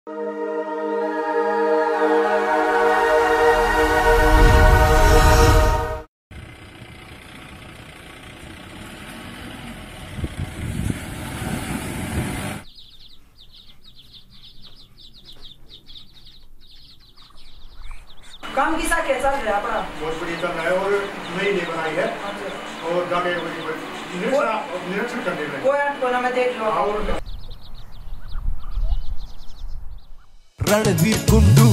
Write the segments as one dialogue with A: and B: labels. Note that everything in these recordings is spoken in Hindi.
A: काम की सा कैसा चल रहा है अपना?
B: बहुत बढ़िया चल रहा है और नई नई बनाई है और जाके निरीक्षण करने में
A: कोई कोना में देख लो।
B: और
C: रणवीर कुंडू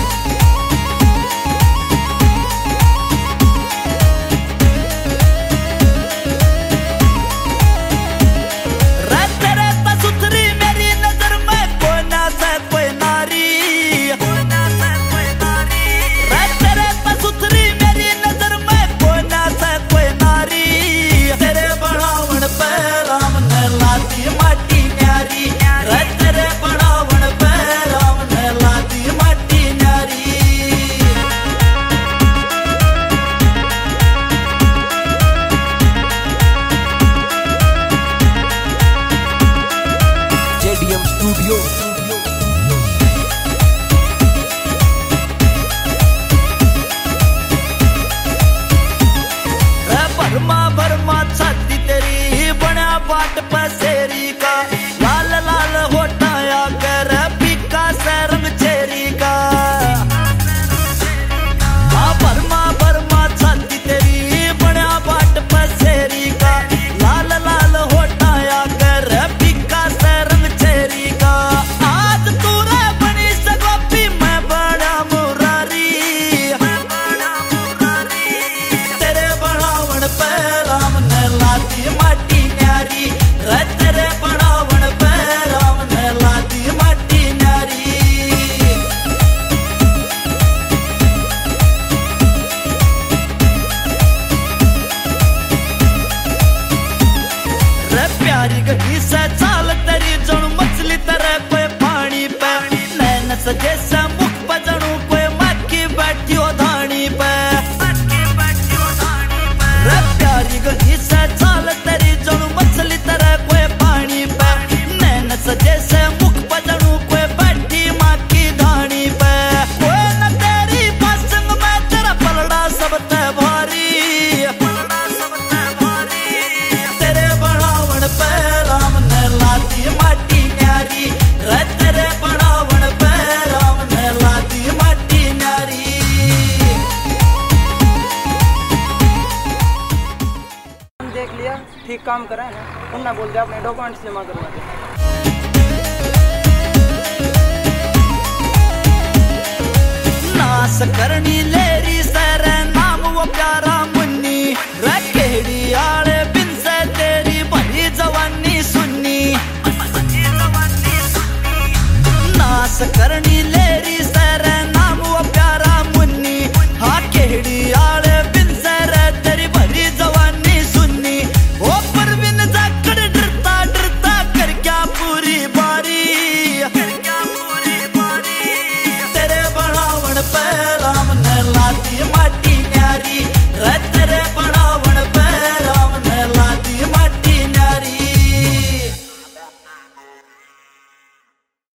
C: बाट पसेरी का लाल लाल होटाया कर पीका सरम चेरी का बर्मा बर्मा छाती तेरी बड़ा बाट पसेरी का लाल लाल होटाया कर पीका सरम चेरी का आज तूरे बनी सगोपी मैं बड़ा मुरारी तेरे बढ़ावण पे राम ने लाती माटी तेरे बढ़ावण पे राम ने लाती माटी नारी। रे प्यारी गही से चाल तेरी जणु मछली तरह कोई पानी पे नैन सजे से मुख पे जणु कोई मक्खी बैठी हो धानी पे रे प्यारी गही से चाल तेरी जणु मछली तरह कोई पानी पे नैन सजे से मुख पे जणु कोई बैठी माँ की धानी पे कोई न तेरी पसंग में तेरा पलड़ा सब ते भारी तेरे बढ़ावण पे राम ने लाती माटी न्यारी तेरे बढ़ावण पे राम ने लाती माटी न्यारी।
A: देख लिया ठीक काम करा है ना, उन्ना बोल दिया अपने डॉक्यूमेंट्स जमा करवा दे।
C: नास करनी लेरी सर नाम वो प्यारा मुन्नी रखेड़ी आले बिन से तेरी भरी जवानी सुन्नी नास करनी लेरी सर नाम वो प्यारा मुन्नी हाँ केड़ी आले बिन से तेरी भरी जवानी सुन्नी ओ परवीन जाकर डरता डरता कर क्या पूरी बारी तेरे बढ़ावण पे